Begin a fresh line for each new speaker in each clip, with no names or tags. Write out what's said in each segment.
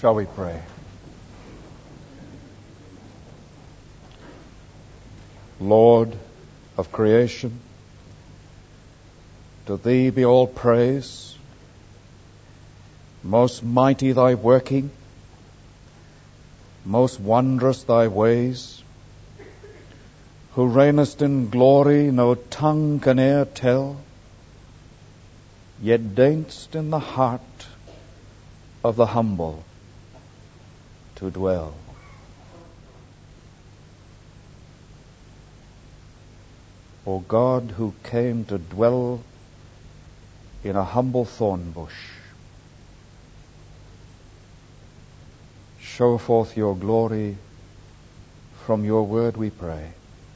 Shall we pray? Lord of creation, to Thee be all praise. Most mighty Thy working, most wondrous Thy ways, who reignest in glory no tongue can e'er tell, yet deign'st in the heart of the humble to dwell. O God, who came to dwell in a humble thorn bush, show forth your glory from your word, we pray,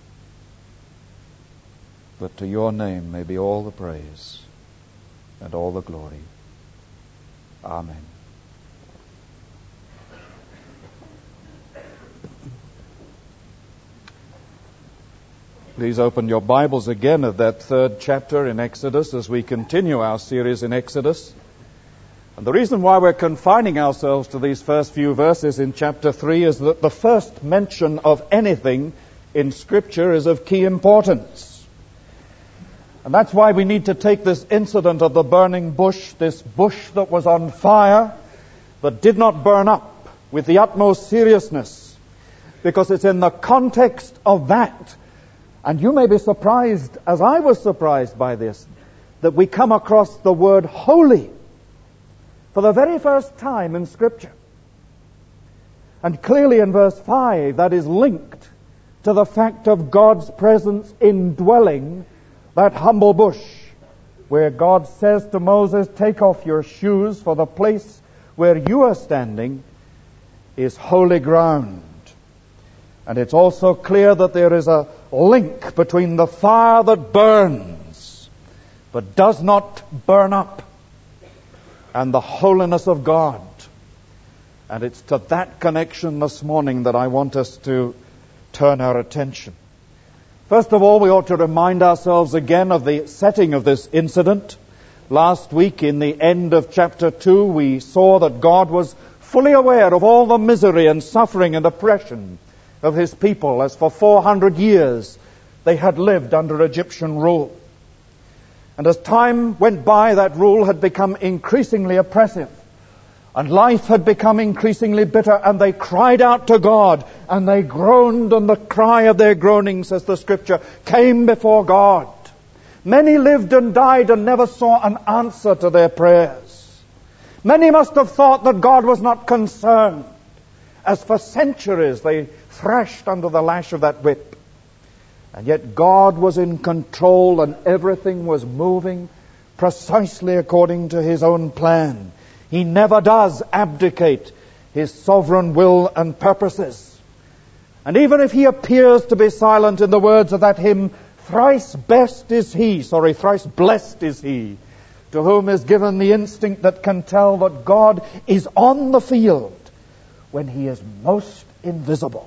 that to your name may be all the praise and all the glory. Amen. Please open your Bibles again at that third chapter in Exodus as we continue our series in Exodus. And the reason why we're confining ourselves to these first few verses in chapter 3 is that the first mention of anything in Scripture is of key importance. And that's why we need to take this incident of the burning bush, this bush that was on fire, but did not burn up, with the utmost seriousness, because it's in the context of that. And you may be surprised, as I was surprised by this, that we come across the word holy for the very first time in Scripture. And clearly in verse 5, that is linked to the fact of God's presence indwelling that humble bush, where God says to Moses, "Take off your shoes, for the place where you are standing is holy ground." And it's also clear that there is a link between the fire that burns but does not burn up and the holiness of God. And it's to that connection this morning that I want us to turn our attention. First of all, we ought to remind ourselves again of the setting of this incident. Last week, in the end of chapter 2, we saw that God was fully aware of all the misery and suffering and oppression of His people, as for 400 years they had lived under Egyptian rule. And as time went by, that rule had become increasingly oppressive, and life had become increasingly bitter, and they cried out to God, and they groaned, and the cry of their groaning, says the Scripture, came before God. Many lived and died and never saw an answer to their prayers. Many must have thought that God was not concerned, as for centuries they thrashed under the lash of that whip. And yet God was in control, and everything was moving precisely according to His own plan. He never does abdicate His sovereign will and purposes. And even if He appears to be silent in the words of that hymn, thrice blessed is he to whom is given the instinct that can tell that God is on the field when He is most invisible.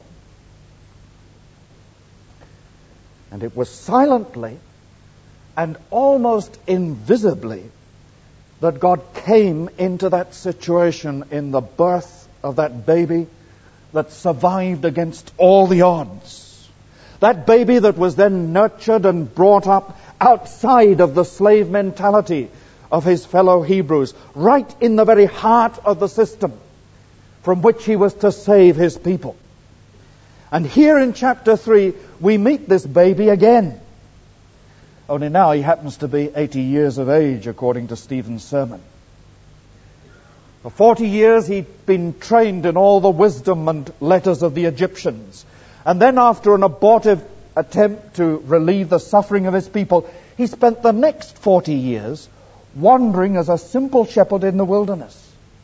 And it was silently and almost invisibly that God came into that situation in the birth of that baby that survived against all the odds. That baby that was then nurtured and brought up outside of the slave mentality of his fellow Hebrews, right in the very heart of the system from which he was to save his people. And here in chapter 3, we meet this baby again. Only now he happens to be 80 years of age, according to Stephen's sermon. For 40 years he'd been trained in all the wisdom and letters of the Egyptians. And then after an abortive attempt to relieve the suffering of his people, he spent the next 40 years wandering as a simple shepherd in the wilderness.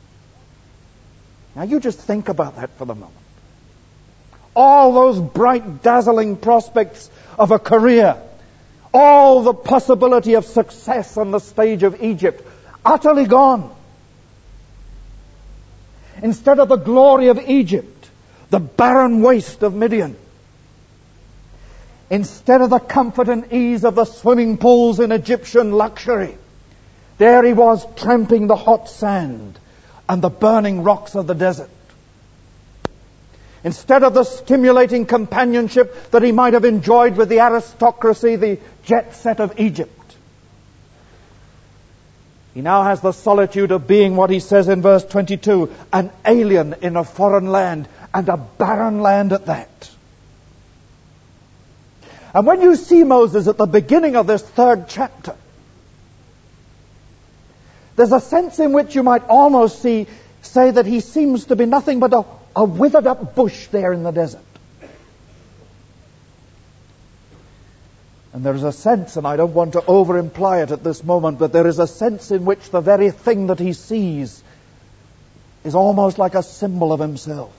Now you just think about that for the moment. All those bright, dazzling prospects of a career, all the possibility of success on the stage of Egypt, utterly gone. Instead of the glory of Egypt, the barren waste of Midian. Instead of the comfort and ease of the swimming pools in Egyptian luxury, there he was tramping the hot sand, and the burning rocks of the desert. Instead of the stimulating companionship that he might have enjoyed with the aristocracy, the jet set of Egypt, he now has the solitude of being, what he says in verse 22, an alien in a foreign land, and a barren land at that. And when you see Moses at the beginning of this 3rd chapter, there's a sense in which you might almost say that he seems to be nothing but a withered up bush there in the desert. And there is a sense, and I don't want to over-imply it at this moment, but there is a sense in which the very thing that he sees is almost like a symbol of himself.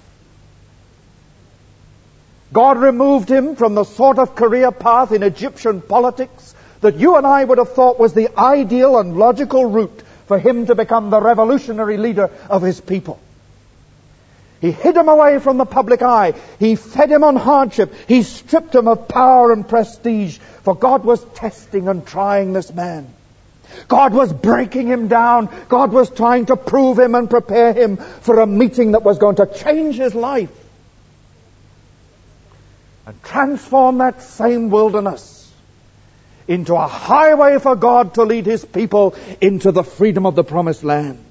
God removed him from the sort of career path in Egyptian politics that you and I would have thought was the ideal and logical route for him to become the revolutionary leader of his people. He hid him away from the public eye. He fed him on hardship. He stripped him of power and prestige. For God was testing and trying this man. God was breaking him down. God was trying to prove him and prepare him for a meeting that was going to change his life and transform that same wilderness into a highway for God to lead his people into the freedom of the promised land.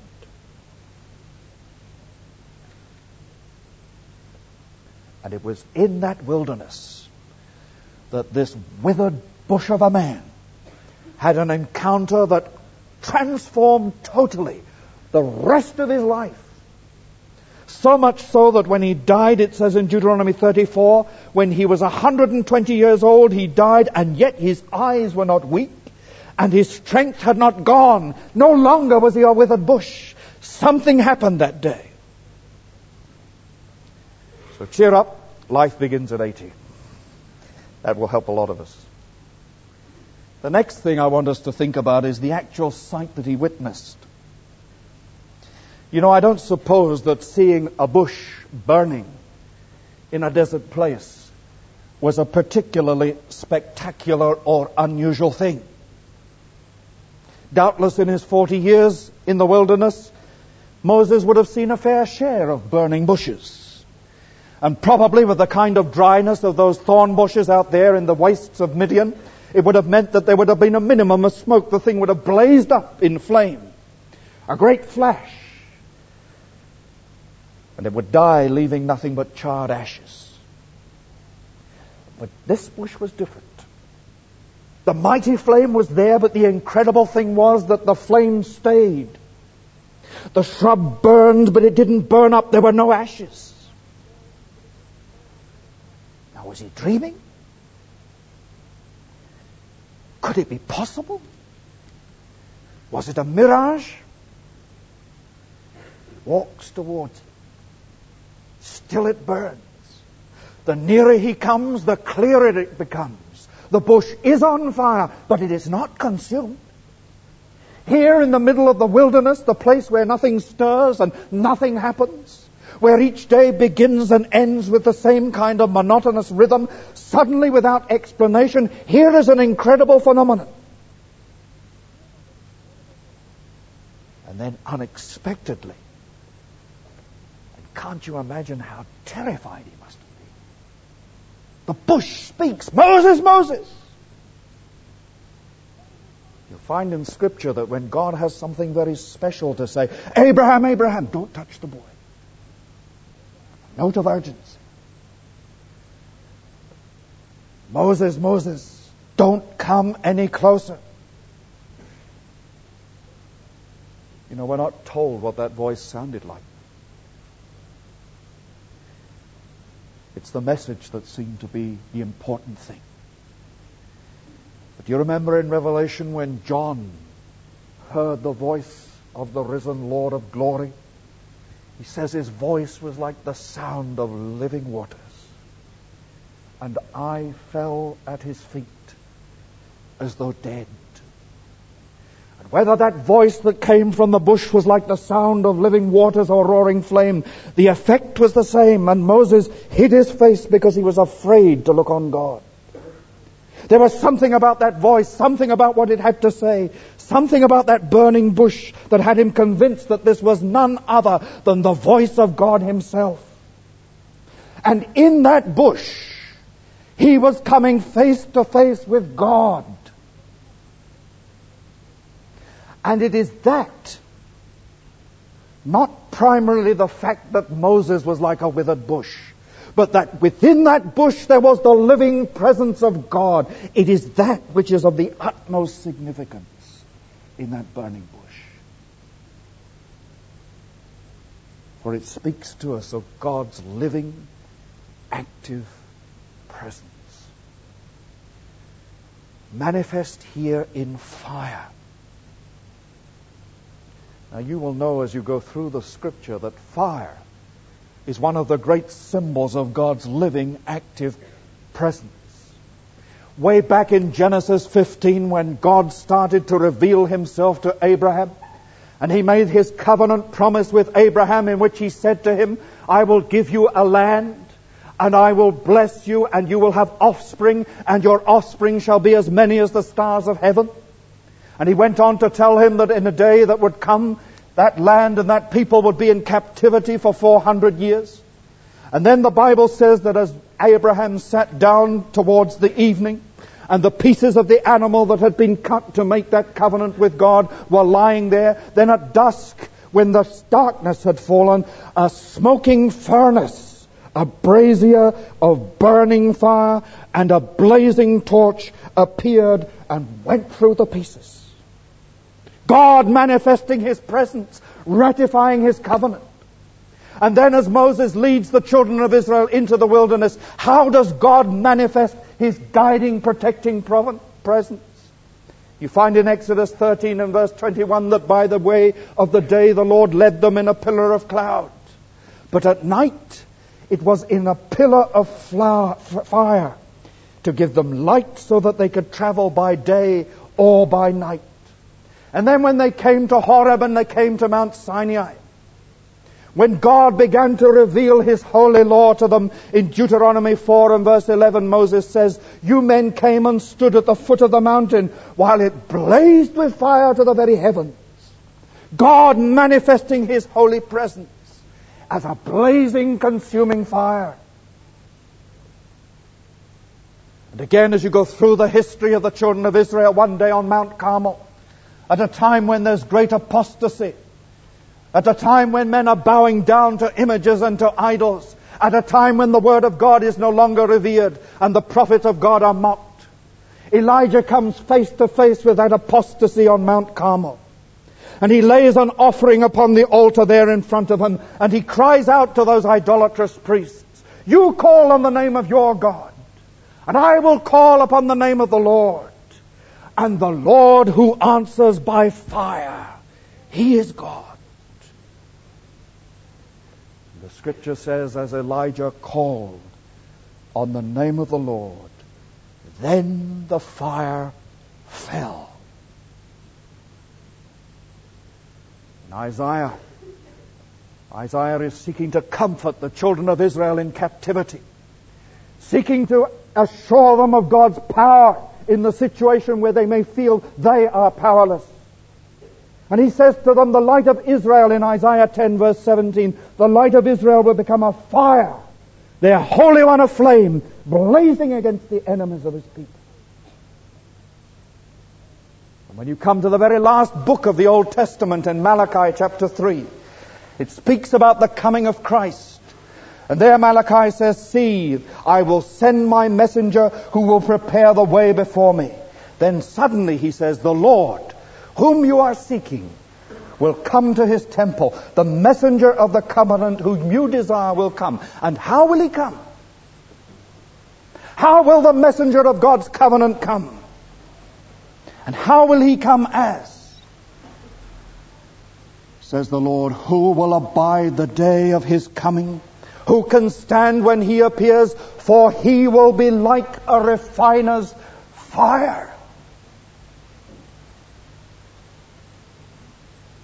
And it was in that wilderness that this withered bush of a man had an encounter that transformed totally the rest of his life. So much so that when he died, it says in Deuteronomy 34, when he was 120 years old, he died, and yet his eyes were not weak, and his strength had not gone. No longer was he a withered bush. Something happened that day. So cheer up. Life begins at 80. That will help a lot of us. The next thing I want us to think about is the actual sight that he witnessed. You know, I don't suppose that seeing a bush burning in a desert place was a particularly spectacular or unusual thing. Doubtless in his 40 years in the wilderness, Moses would have seen a fair share of burning bushes. And probably with the kind of dryness of those thorn bushes out there in the wastes of Midian, it would have meant that there would have been a minimum of smoke. The thing would have blazed up in flame. A great flash. And it would die, leaving nothing but charred ashes. But this bush was different. The mighty flame was there, but the incredible thing was that the flame stayed. The shrub burned, but it didn't burn up. There were no ashes. Now, was he dreaming? Could it be possible? Was it a mirage? He walks towards it. Still it burns. The nearer he comes, the clearer it becomes. The bush is on fire, but it is not consumed. Here in the middle of the wilderness, the place where nothing stirs and nothing happens, where each day begins and ends with the same kind of monotonous rhythm, suddenly without explanation, here is an incredible phenomenon. And then unexpectedly, and can't you imagine how terrified he must have been? The bush speaks, "Moses, Moses!" You'll find in Scripture that when God has something very special to say, "Abraham, Abraham," don't touch the boy. Note of urgency. "Moses, Moses, don't come any closer." You know, we're not told what that voice sounded like. It's the message that seemed to be the important thing. But you remember in Revelation when John heard the voice of the risen Lord of glory? He says his voice was like the sound of living waters. And I fell at his feet as though dead. And whether that voice that came from the bush was like the sound of living waters or roaring flame, the effect was the same. And Moses hid his face because he was afraid to look on God. There was something about that voice, something about what it had to say, something about that burning bush that had him convinced that this was none other than the voice of God himself. And in that bush, he was coming face to face with God. And it is that, not primarily the fact that Moses was like a withered bush, but that within that bush there was the living presence of God. It is that which is of the utmost significance in that burning bush. For it speaks to us of God's living, active presence. Manifest here in fire. Now you will know as you go through the scripture that fire is one of the great symbols of God's living, active presence. Way back in Genesis 15, when God started to reveal himself to Abraham, and he made his covenant promise with Abraham in which he said to him, I will give you a land, and I will bless you, and you will have offspring, and your offspring shall be as many as the stars of heaven. And he went on to tell him that in a day that would come, that land and that people would be in captivity for 400 years. And then the Bible says that as Abraham sat down towards the evening, and the pieces of the animal that had been cut to make that covenant with God were lying there, then at dusk, when the darkness had fallen, a smoking furnace, a brazier of burning fire, and a blazing torch appeared and went through the pieces. God manifesting his presence, ratifying his covenant. And then as Moses leads the children of Israel into the wilderness, how does God manifest his guiding, protecting presence? You find in Exodus 13 and verse 21 that by the way of the day the Lord led them in a pillar of cloud. But at night it was in a pillar of fire to give them light so that they could travel by day or by night. And then when they came to Horeb and they came to Mount Sinai, when God began to reveal his holy law to them in Deuteronomy 4 and verse 11, Moses says, you men came and stood at the foot of the mountain while it blazed with fire to the very heavens. God manifesting his holy presence as a blazing, consuming fire. And again, as you go through the history of the children of Israel, one day on Mount Carmel, at a time when there's great apostasy, at a time when men are bowing down to images and to idols, at a time when the Word of God is no longer revered and the prophets of God are mocked, Elijah comes face to face with that apostasy on Mount Carmel. And he lays an offering upon the altar there in front of him, and he cries out to those idolatrous priests, you call on the name of your God, and I will call upon the name of the Lord. And the Lord who answers by fire, he is God. The scripture says, as Elijah called on the name of the Lord, then the fire fell. And Isaiah is seeking to comfort the children of Israel in captivity, seeking to assure them of God's power in the situation where they may feel they are powerless. And he says to them, the light of Israel in Isaiah 10 verse 17, the light of Israel will become a fire, their Holy One a flame, blazing against the enemies of his people. And when you come to the very last book of the Old Testament in Malachi chapter 3, it speaks about the coming of Christ. And there Malachi says, see, I will send my messenger who will prepare the way before me. Then suddenly he says, the Lord, whom you are seeking, will come to his temple. The messenger of the covenant whom you desire will come. And how will he come? How will the messenger of God's covenant come? And how will he come as? Says the Lord, who will abide the day of his coming? Who can stand when he appears? For he will be like a refiner's fire.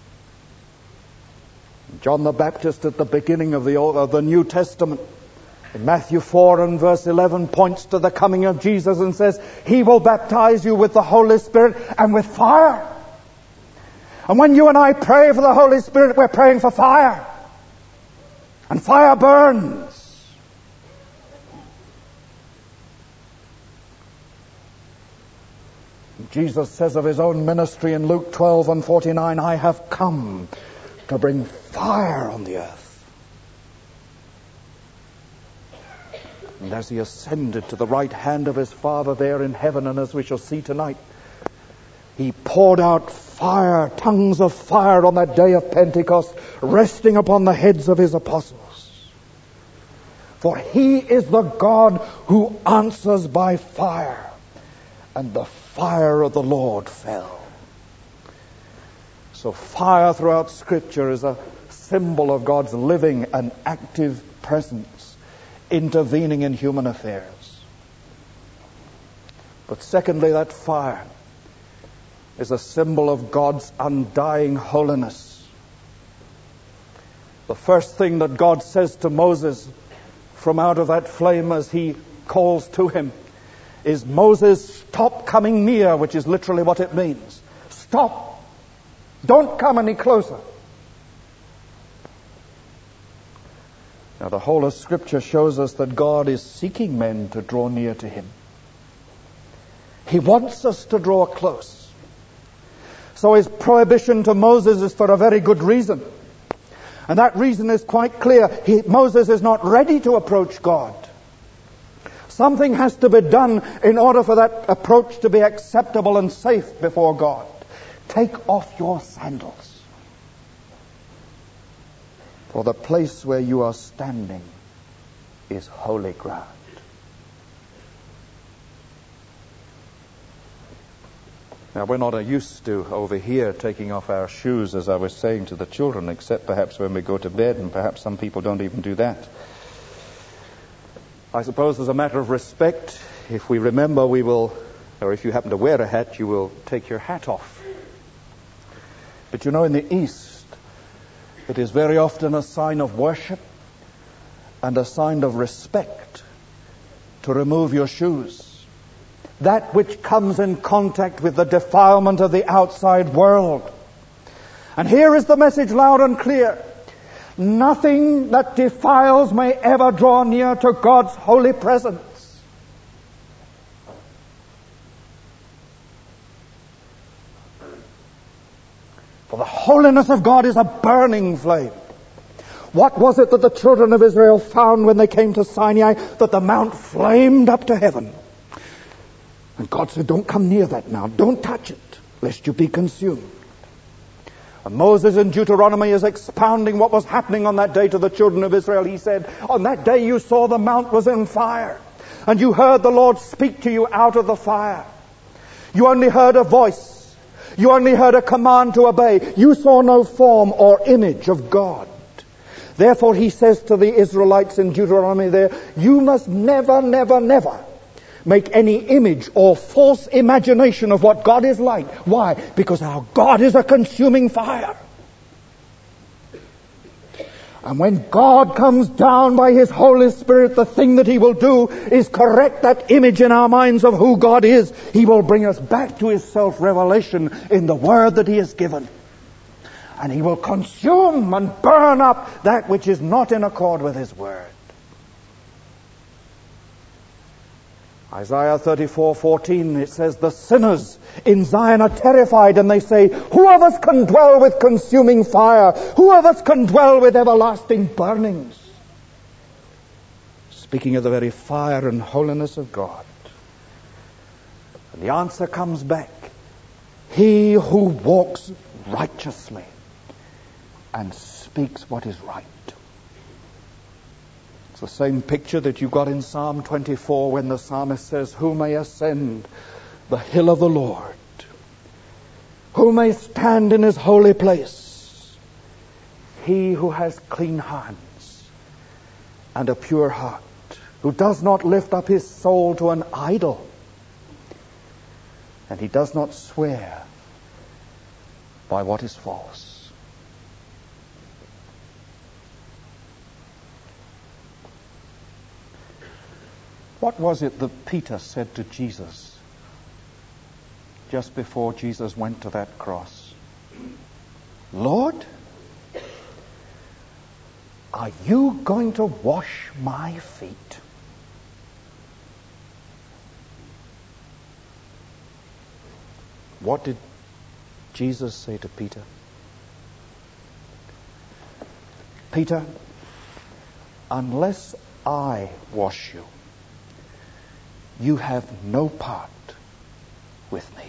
John the Baptist at the beginning of the New Testament In Matthew 4 and verse 11 points to the coming of Jesus and says, He will baptize you with the Holy Spirit and with fire. And when you and I pray for the Holy Spirit, we're praying for fire. And fire burns. Jesus says of His own ministry in Luke 12 and 49, I have come to bring fire on the earth. And as He ascended to the right hand of His Father there in heaven, and as we shall see tonight, He poured out fire, tongues of fire on that day of Pentecost, resting upon the heads of His apostles. For He is the God who answers by fire. And the fire of the Lord fell. So fire throughout Scripture is a symbol of God's living and active presence intervening in human affairs. But secondly, that fire is a symbol of God's undying holiness. The first thing that God says to Moses from out of that flame as He calls to him is, Moses, stop coming near, which is literally what it means. Stop. Don't come any closer. Now, the whole of Scripture shows us that God is seeking men to draw near to Him. He wants us to draw close. So His prohibition to Moses is for a very good reason. And that reason is quite clear. Moses is not ready to approach God. Something has to be done in order for that approach to be acceptable and safe before God. Take off your sandals. For the place where you are standing is holy ground. Now, we're not used to over here taking off our shoes, as I was saying to the children, except perhaps when we go to bed, and perhaps some people don't even do that. I suppose as a matter of respect, if we remember, we will, or if you happen to wear a hat, you will take your hat off. But you know, in the East, it is very often a sign of worship and a sign of respect to remove your shoes. That which comes in contact with the defilement of the outside world. And here is the message loud and clear. Nothing that defiles may ever draw near to God's holy presence. For the holiness of God is a burning flame. What was it that the children of Israel found when they came to Sinai? That the mount flamed up to heaven. And God said, don't come near that mount. Don't touch it, lest you be consumed. And Moses in Deuteronomy is expounding what was happening on that day to the children of Israel. He said, on that day you saw the mount was in fire, and you heard the Lord speak to you out of the fire. You only heard a voice. You only heard a command to obey. You saw no form or image of God. Therefore He says to the Israelites in Deuteronomy there, you must never, never, never make any image or false imagination of what God is like. Why? Because our God is a consuming fire. And when God comes down by His Holy Spirit, the thing that He will do is correct that image in our minds of who God is. He will bring us back to His self-revelation in the Word that He has given. And He will consume and burn up that which is not in accord with His Word. Isaiah 34:14, it says, the sinners in Zion are terrified, and they say, who of us can dwell with consuming fire? Who of us can dwell with everlasting burnings? Speaking of the very fire and holiness of God. And the answer comes back. He who walks righteously and speaks what is right. It's the same picture that you got in Psalm 24 when the psalmist says, who may ascend the hill of the Lord? Who may stand in His holy place? He who has clean hands and a pure heart, who does not lift up his soul to an idol, and he does not swear by what is false. What was it that Peter said to Jesus just before Jesus went to that cross? Lord, are you going to wash my feet? What did Jesus say to Peter? Peter, unless I wash you, you have no part with me.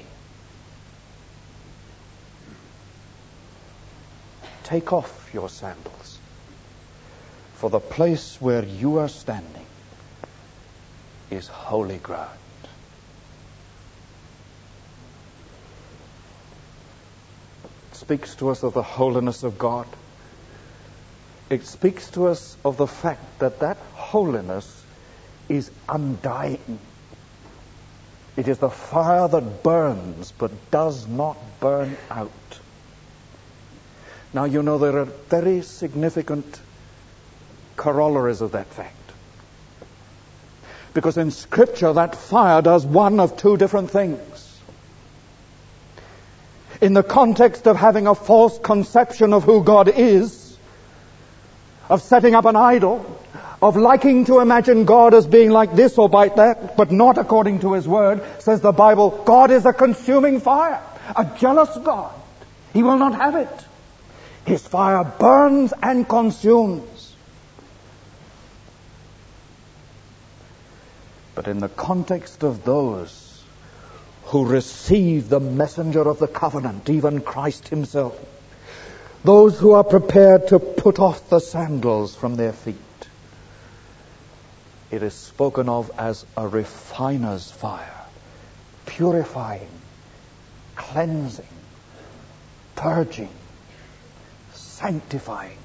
Take off your sandals, for the place where you are standing is holy ground. It speaks to us of the holiness of God. It speaks to us of the fact that that holiness is undying. It is the fire that burns but does not burn out. Now, you know, there are very significant corollaries of that fact. Because in Scripture, that fire does one of two different things. In the context of having a false conception of who God is, of setting up an idol, of liking to imagine God as being like this or like that, but not according to His Word, says the Bible, God is a consuming fire, a jealous God. He will not have it. His fire burns and consumes. But in the context of those who receive the messenger of the covenant, even Christ Himself, those who are prepared to put off the sandals from their feet, it is spoken of as a refiner's fire, purifying, cleansing, purging, sanctifying.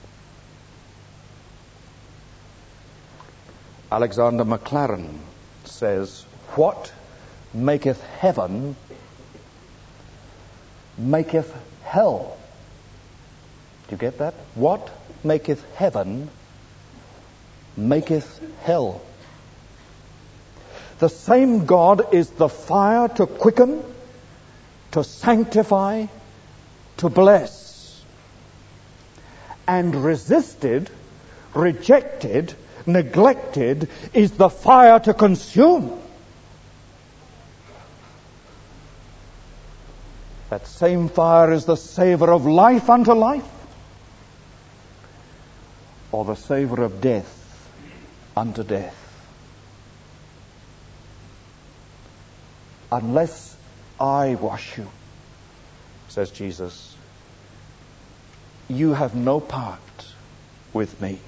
Alexander Maclaren says, what maketh heaven maketh hell. Do you get that? What maketh heaven maketh hell. The same God is the fire to quicken, to sanctify, to bless. And resisted, rejected, neglected is the fire to consume. That same fire is the savor of life unto life, or the savor of death unto death. Unless I wash you, says Jesus, you have no part with me.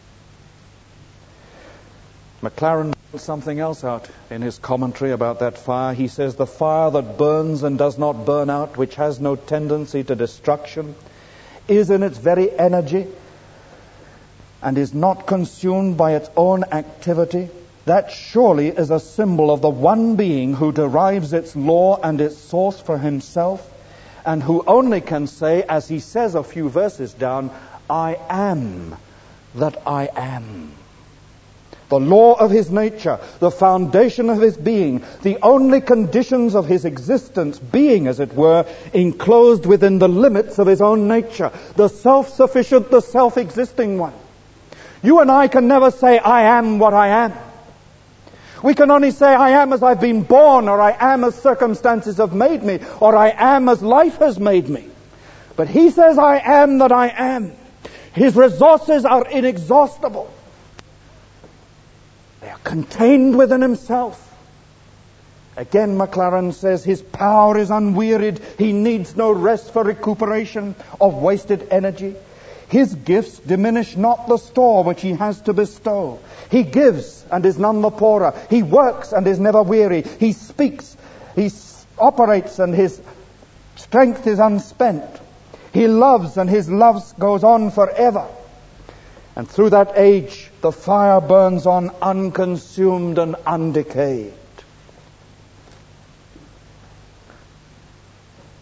Maclaren points something else out in his commentary about that fire. He says, the fire that burns and does not burn out, which has no tendency to destruction, is in its very energy and is not consumed by its own activity. That surely is a symbol of the one being who derives its law and its source for himself, and who only can say, as he says a few verses down, I am that I am. The law of his nature, the foundation of his being, the only conditions of his existence being, as it were, enclosed within the limits of his own nature, the self-sufficient, the self-existing one. You and I can never say, I am what I am. We can only say, I am as I've been born, or I am as circumstances have made me, or I am as life has made me. But he says, I am that I am. His resources are inexhaustible. They are contained within himself. Again, Maclaren says, his power is unwearied. He needs no rest for recuperation of wasted energy. His gifts diminish not the store which he has to bestow. He gives and is none the poorer. He works and is never weary. He speaks, he operates, and his strength is unspent. He loves, and his love goes on forever. And through that age, the fire burns on unconsumed and undecayed.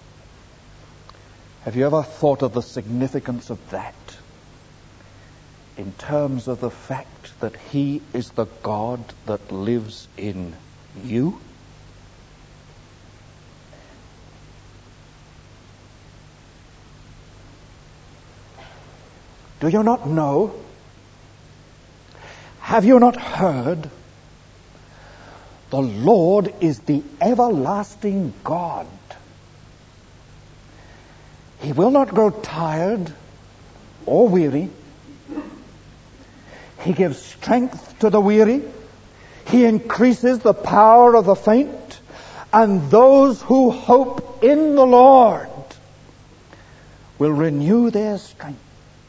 Have you ever thought of the significance of that? in terms of the fact that He is the God that lives in you? Do you not know? Have you not heard? The Lord is the everlasting God. He will not grow tired or weary. He gives strength to the weary. He increases the power of the faint. And those who hope in the Lord will renew their strength.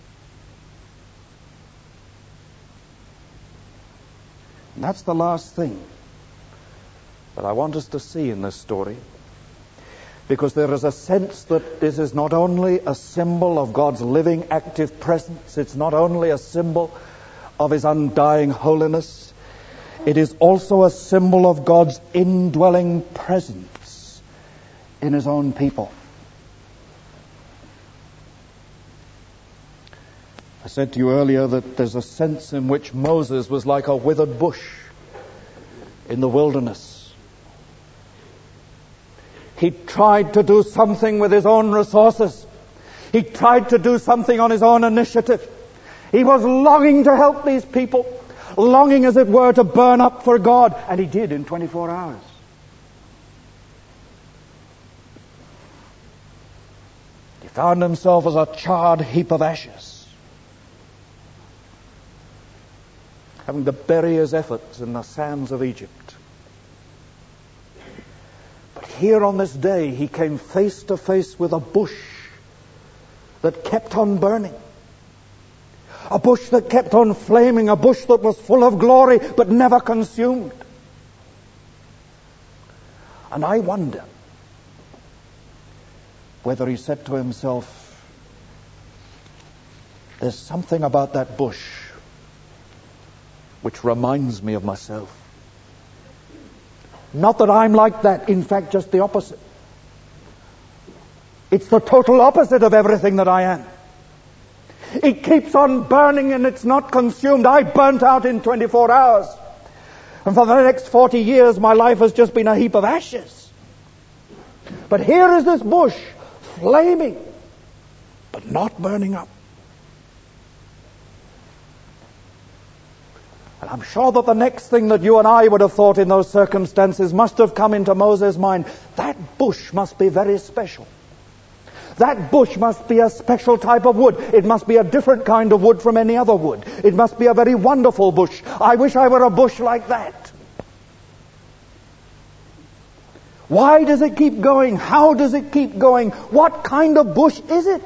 And that's the last thing that I want us to see in this story. Because there is a sense that this is not only a symbol of God's living, active presence. It's not only a symbol of His undying holiness. It is also a symbol of God's indwelling presence in His own people. I said to you earlier that there's a sense in which Moses was like a withered bush in the wilderness. He tried to do something with his own resources. He tried to do something on his own initiative. He was longing to help these people, longing, as it were, to burn up for God. And he did in 24 hours. He found himself as a charred heap of ashes, having to bury his efforts in the sands of Egypt. But here on this day, he came face to face with a bush that kept on burning. A bush that kept on flaming, a bush that was full of glory but never consumed. And I wonder whether he said to himself, there's something about that bush which reminds me of myself. Not that I'm like that, in fact, just the opposite. It's the total opposite of everything that I am. It keeps on burning and it's not consumed. I burnt out in 24 hours. And for the next 40 years, my life has just been a heap of ashes. But here is this bush, flaming, but not burning up. And I'm sure that the next thing that you and I would have thought in those circumstances must have come into Moses' mind. That bush must be very special. That bush must be a special type of wood. It must be a different kind of wood from any other wood. It must be a very wonderful bush. I wish I were a bush like that. Why does it keep going? How does it keep going? What kind of bush is it?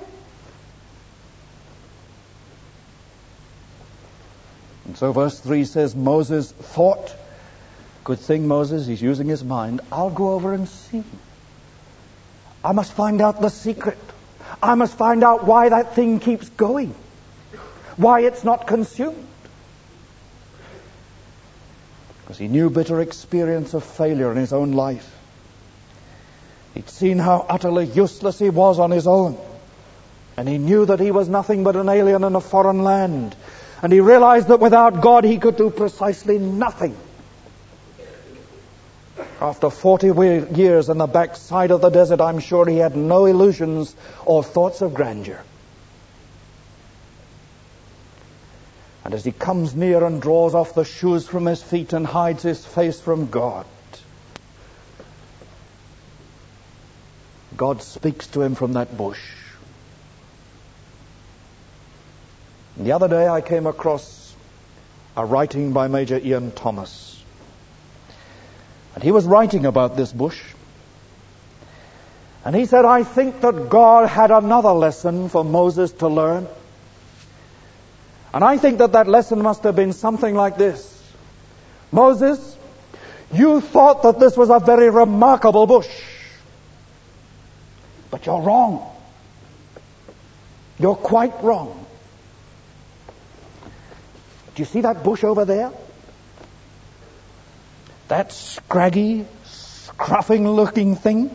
And so verse 3 says, Moses thought, good thing Moses, he's using his mind, I'll go over and see. I must find out the secret. I must find out why that thing keeps going. Why it's not consumed. Because he knew bitter experience of failure in his own life. He'd seen how utterly useless he was on his own. And he knew that he was nothing but an alien in a foreign land. And he realized that without God he could do precisely nothing. After 40 years on the backside of the desert, I'm sure he had no illusions or thoughts of grandeur. And as he comes near and draws off the shoes from his feet and hides his face from God, God speaks to him from that bush. And the other day I came across a writing by Major Ian Thomas. And he was writing about this bush. And he said, I think that God had another lesson for Moses to learn. And I think that that lesson must have been something like this. Moses, you thought that this was a very remarkable bush. But you're wrong. You're quite wrong. Do you see that bush over there? That scraggy, scruffing-looking thing?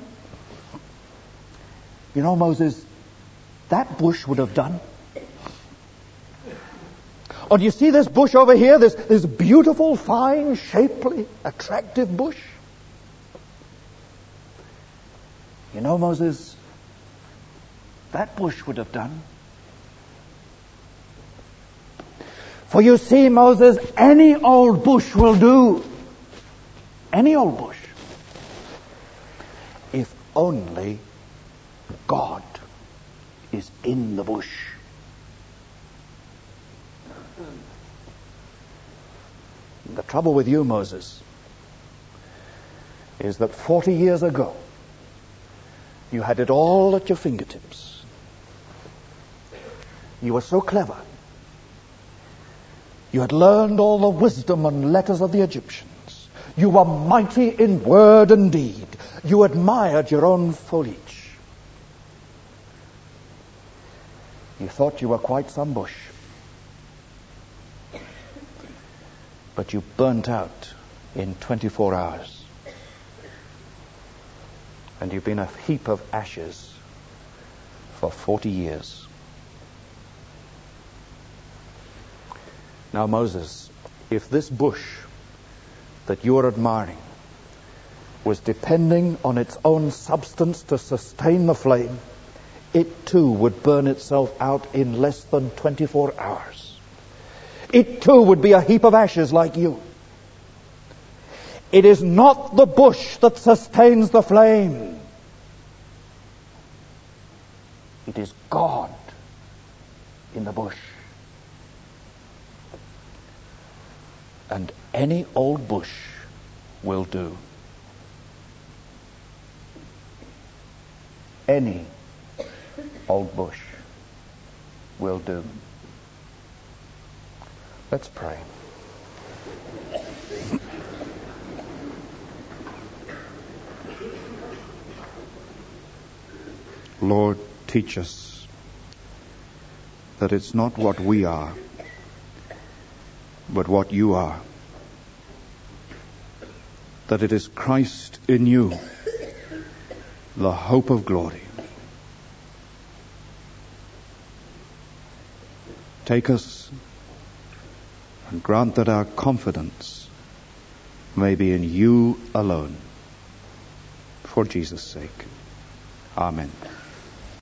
You know, Moses, that bush would have done. Or do you see this bush over here, this beautiful, fine, shapely, attractive bush? You know, Moses, that bush would have done. For you see, Moses, any old bush will do. Any old bush. If only God is in the bush. The trouble with you, Moses, is that 40 years ago, you had it all at your fingertips. You were so clever. You had learned all the wisdom and letters of the Egyptians. You were mighty in word and deed. You admired your own foliage. You thought you were quite some bush. But you burnt out in 24 hours. And you've been a heap of ashes for 40 years. Now, Moses, if this bush that you are admiring was depending on its own substance to sustain the flame, it too would burn itself out in less than 24 hours. It too would be a heap of ashes like you. It is not the bush that sustains the flame. It is God in the bush. And any old bush will do. Any old bush will do. Let's pray. Lord, teach us that it's not what we are, but what you are. That it is Christ in you, the hope of glory. Take us and grant that our confidence may be in you alone. For Jesus' sake. Amen.